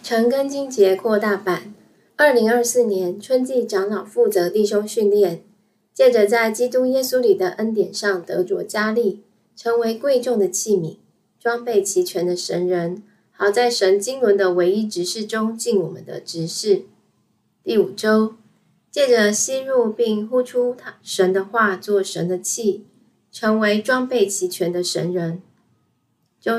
陈根金节扩大版2024年春季长老负责弟兄训练，借着在基督耶稣里的恩典上得着加力，成为贵重的器皿，装备齐全的神人，好在神经纶的唯一职事中尽我们的职事。第5周，借着吸入并呼出神的话做神的器，成为装备齐全的神人。周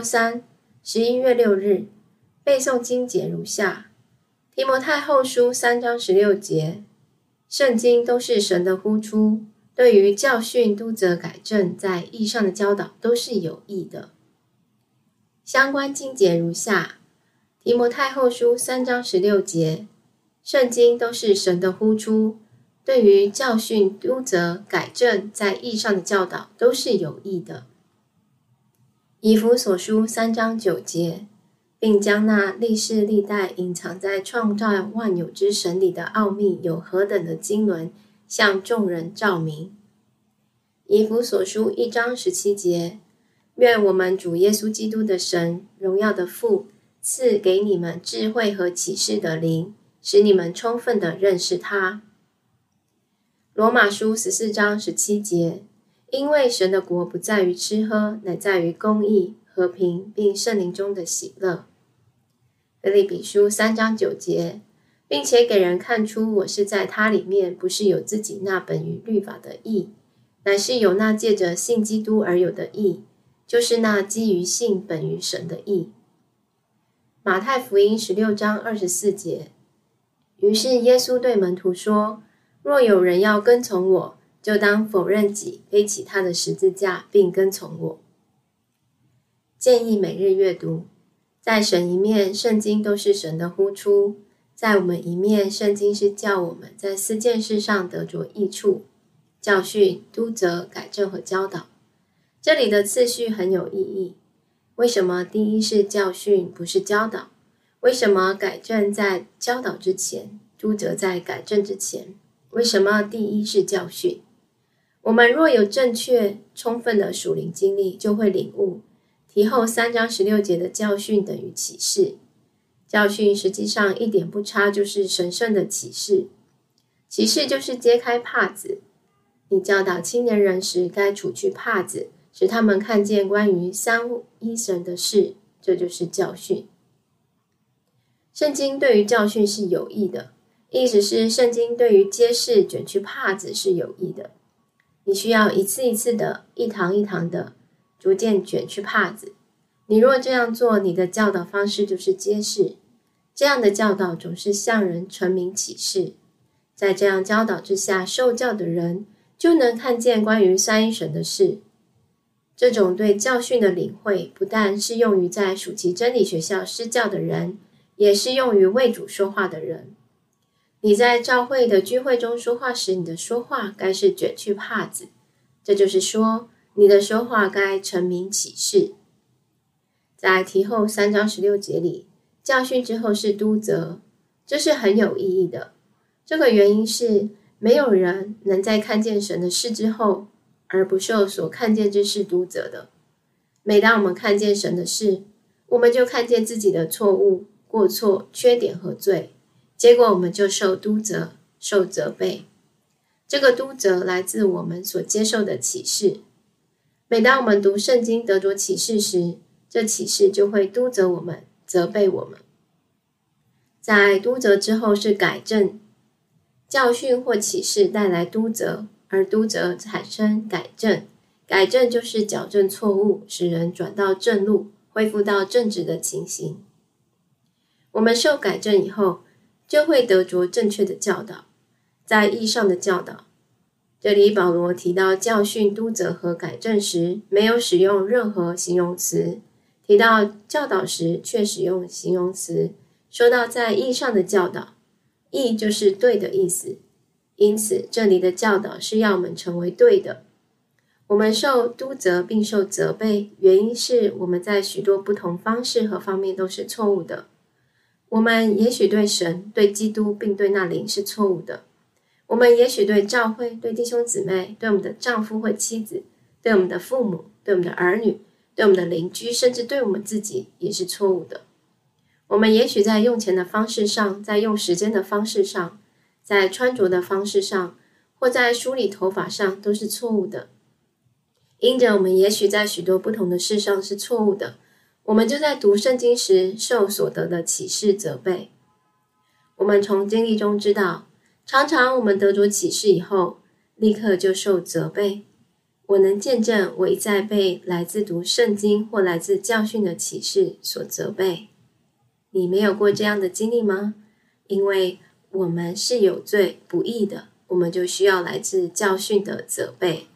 3，11月6日，背诵经节如下：提摩太后书3章16节，圣经都是神的呼出，对于教训、督责、改正，在义上的教导都是有益的。相关经节如下：提摩太后书3章16节，圣经都是神的呼出，对于教训、督责、改正，在义上的教导都是有益的。以弗所书3章9节，并将那历世历代隐藏在创造万有之神里的奥秘有何等的经纶，向众人照明。以弗所书1章17节，愿我们主耶稣基督的神，荣耀的父，赐给你们智慧和启示的灵，使你们充分地认识他。罗马书14章17节，因为神的国不在于吃喝，乃在于公义、和平，并圣灵中的喜乐。腓立比书3章9节，并且给人看出我是在他里面，不是有自己那本于律法的义，乃是有那借着信基督而有的义，就是那基于信本于神的义。马太福音16章24节，于是耶稣对门徒说，若有人要跟从我，就当否认己，背起他的十字架，并跟从我。建议每日阅读，在神一面，圣经都是神的呼出；在我们一面，圣经是叫我们在4件事上得着益处：教训、督责、改正和教导。这里的次序很有意义。为什么第一是教训，不是教导？为什么改正在教导之前，督责在改正之前？为什么第一是教训？我们若有正确、充分的属灵经历，就会领悟题后3章16节的教训等于启示。教训实际上一点不差，就是神圣的启示。启示就是揭开帕子。你教导青年人时，该除去帕子，使他们看见关于三一神的事，这就是教训。圣经对于教训是有益的，意思是圣经对于揭示、卷去帕子是有益的。你需要一次一次的、一堂一堂的逐渐卷去帕子。你若这样做，你的教导方式就是揭示。这样的教导总是向人陈明启示。在这样教导之下，受教的人就能看见关于三一神的事。这种对教训的领会，不但适用于在暑期真理学校施教的人，也适用于为主说话的人。你在教会的聚会中说话时，你的说话该是卷去帕子，这就是说，你的说话该陈明启示。在题后3章16节里，教训之后是督责，这是很有意义的。这个原因是，没有人能在看见神的事之后，而不受所看见之事督责的。每当我们看见神的事，我们就看见自己的错误、过错、缺点和罪，结果我们就受督责、受责备。这个督责来自我们所接受的启示。每当我们读圣经得着启示时，这启示就会督责我们、责备我们。在督责之后是改正。教训或启示带来督责，而督责产生改正。改正就是矫正错误，使人转到正路，恢复到正直的情形。我们受改正以后，就会得着正确的教导，在义上的教导。这里保罗提到教训、督责和改正时，没有使用任何形容词；提到教导时，却使用形容词。说到在义上的教导，义就是对的意思，因此这里的教导是要我们成为对的。我们受督责并受责备，原因是我们在许多不同方式和方面都是错误的。我们也许对神、对基督并对那灵是错误的。我们也许对教会、对弟兄姊妹、对我们的丈夫或妻子、对我们的父母、对我们的儿女、对我们的邻居，甚至对我们自己也是错误的。 我们也许在用钱的方式上，在用时间的方式上，在穿着的方式上，或在梳理头发上都是错误的。因着我们也许在许多不同的事上是错误的，我们就在读圣经时受所得的启示责备。我们从经历中知道，常常我们得着启示以后，立刻就受责备。我能见证我一再被来自读圣经或来自教训的启示所责备。你没有过这样的经历吗？因为我们是有罪不义的，我们就需要来自教训的责备。